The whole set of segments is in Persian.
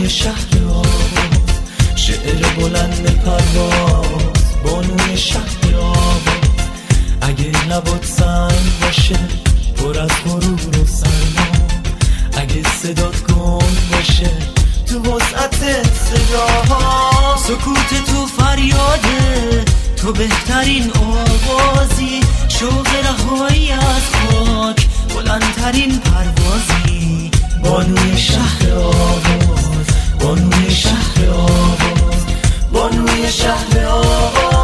بانوی شهر آواز، شعر بلند پرواز، بانوی شهر آواز. اگه لبات سنگ باشه پر از غرور و سرما، اگه صدات گنگ باشه تو وسعت صداها، سکوت تو فریاده، تو بهترین آوازی، شوق رهایی از خاک، بلندترین پروازی. بانوی شهر آواز، بانوی شهر آواز، بانوی شهر آواز.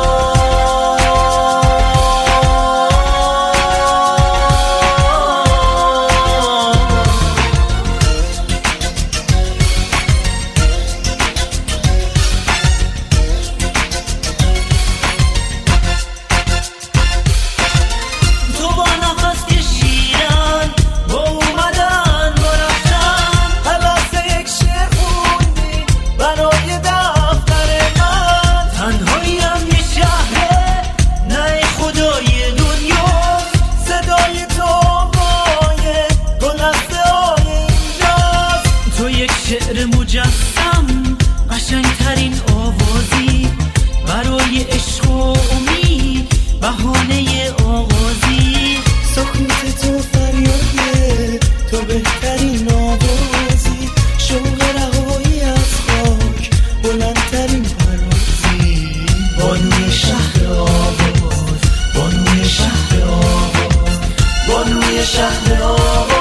شعر مجسم، قشنگترین آوازی، برای عشق و امید، بهانه آغازی. سکوت تو فریاده، تو بهترین آوازی، شوق رهایی از خاک، بلندترین پروازی. بانوی شهر آواز، بانوی شهر آواز، بانوی شهر آواز.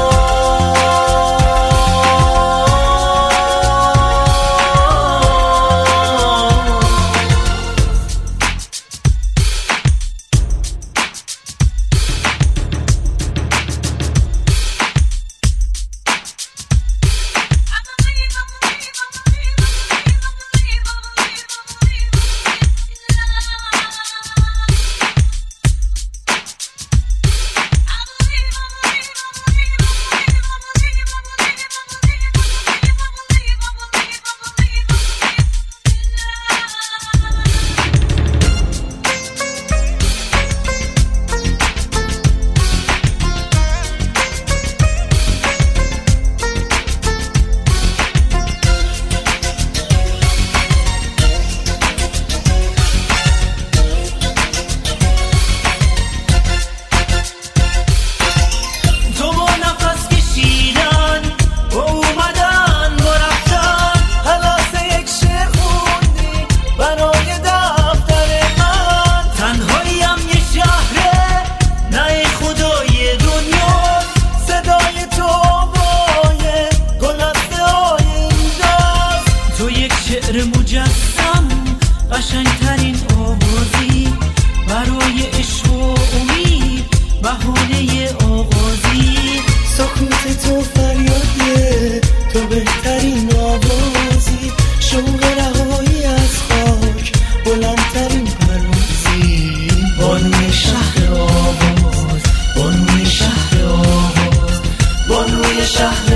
شعر مجسم، قشنگترین آوازی، برای عشق و امید، بهانه آغازی. سکوت تو فریاده، تو بهترین آوازی، شوق رهایی از خاک، بلندترین پروازی. بانوی شهر آواز، بانوی شهر آواز، بانوی شهر